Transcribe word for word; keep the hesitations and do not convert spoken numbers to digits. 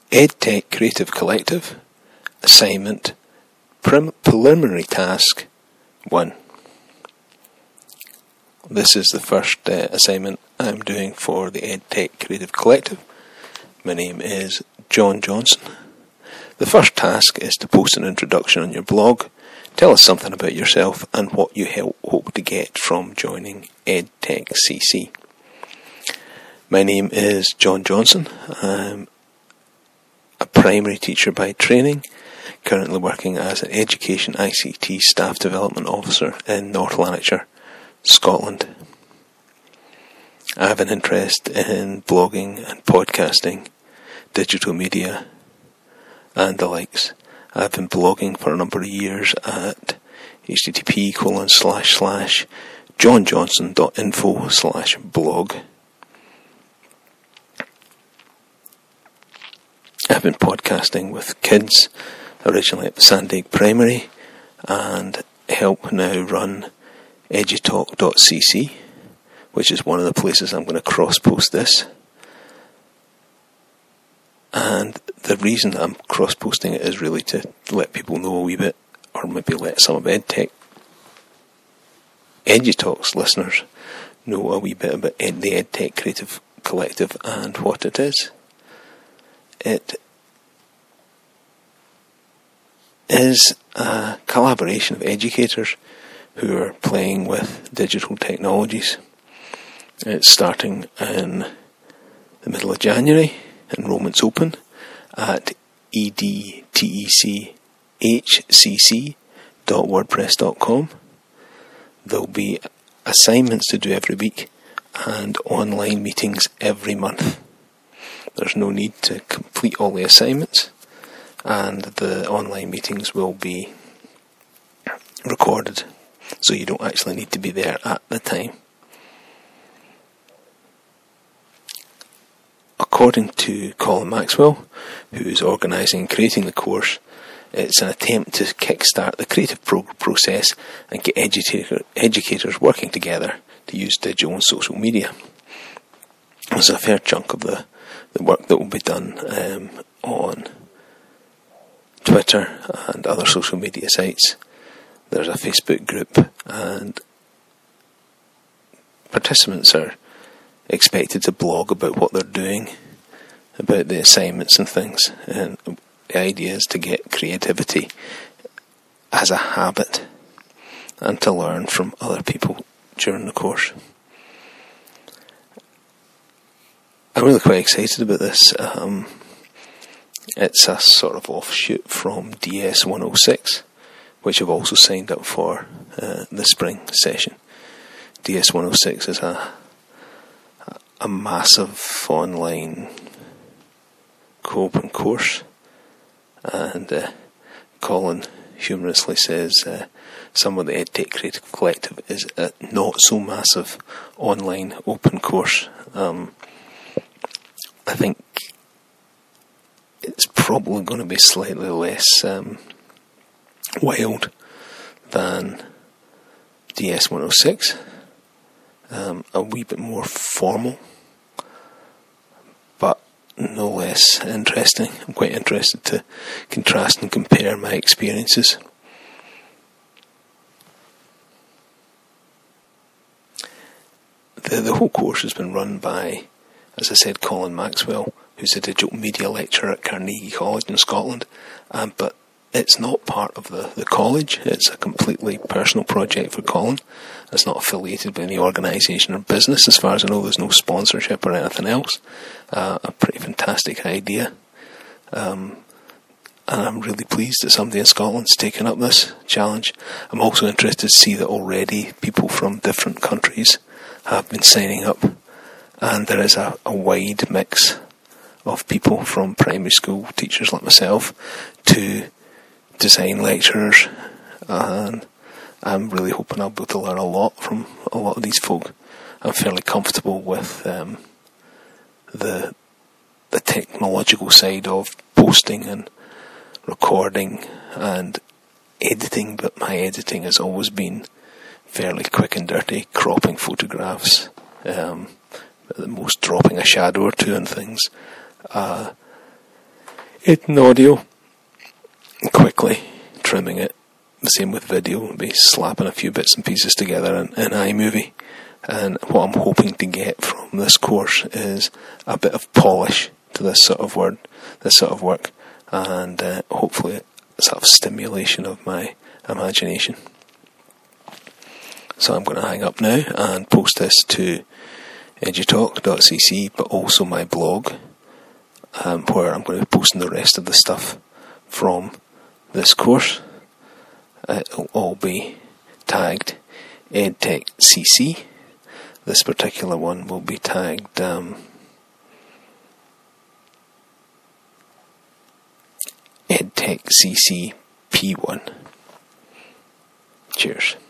EdTech Creative Collective, assignment, prim- preliminary task, one. This is the first uh, assignment I'm doing for the EdTech Creative Collective. My name is John Johnson. The first task is to post an introduction on your blog. Tell us something about yourself and what you help, hope to get from joining EdTech C C. My name is John Johnson. I'm a primary teacher by training, currently working as an Education I C T Staff Development Officer in North Lanarkshire, Scotland. I have an interest in blogging and podcasting, digital media, and the likes. I've been blogging for a number of years at http colon slash slash johnjohnson.info slash blog. I've been podcasting with kids, originally at Sandig Primary, and help now run edutalk dot c c, which is one of the places I'm going to cross-post this. And the reason that I'm cross-posting it is really to let people know a wee bit, or maybe let some of EdTech, EduTalk's listeners know a wee bit about Ed, the EdTech Creative Collective and what it is. It is a collaboration of educators who are playing with digital technologies. It's starting in the middle of January. Enrollment's open at edtech h c c dot wordpress dot com. There'll be assignments to do every week and online meetings every month. There's no need to complete all the assignments, and the online meetings will be recorded, so you don't actually need to be there at the time. According to Colin Maxwell, who is organising and creating the course, it's an attempt to kickstart the creative pro- process and get educator- educators working together to use digital and social media. There's a fair chunk of the, the work that will be done um, on Twitter and other social media sites. There's a Facebook group, and participants are expected to blog about what they're doing, about the assignments and things, and the idea is to get creativity as a habit and to learn from other people during the course. I'm really quite excited about this. Um, it's a sort of offshoot from D S one oh six, which I've also signed up for uh, the spring session. D S one oh six is a a massive online co-open course, and uh, Colin humorously says uh, some of the EdTech Creative Collective is a not so massive online open course. Um, I think it's probably going to be slightly less um, wild than D S one oh six, um, a wee bit more formal, but no less interesting. I'm quite interested to contrast and compare my experiences. The, the whole course has been run by, as I said, Colin Maxwell, who's a digital media lecturer at Carnegie College in Scotland, um, but it's not part of the, the college. It's a completely personal project for Colin. It's not affiliated with any organisation or business. As far as I know, there's no sponsorship or anything else. Uh, a pretty fantastic idea. Um, and I'm really pleased that somebody in Scotland's taken up this challenge. I'm also interested to see that already people from different countries have been signing up, and there is a, a wide mix of people from primary school teachers like myself to design lecturers, and I'm really hoping I'll be able to learn a lot from a lot of these folk. I'm fairly comfortable with um, the the technological side of posting and recording and editing, but my editing has always been fairly quick and dirty, cropping photographs, um, at the most dropping a shadow or two and things. Uh, editing audio, quickly trimming it. The same with video, we'll be slapping a few bits and pieces together in, in iMovie. And what I'm hoping to get from this course is a bit of polish to this sort of word, this sort of work, and uh, hopefully a sort of stimulation of my imagination. So I'm going to hang up now and post this to edutalk dot c c, but also my blog, um, where I'm going to be posting the rest of the stuff from this course. It'll all be tagged EdTechCC. This particular one will be tagged um, EdTechCC P one. Cheers.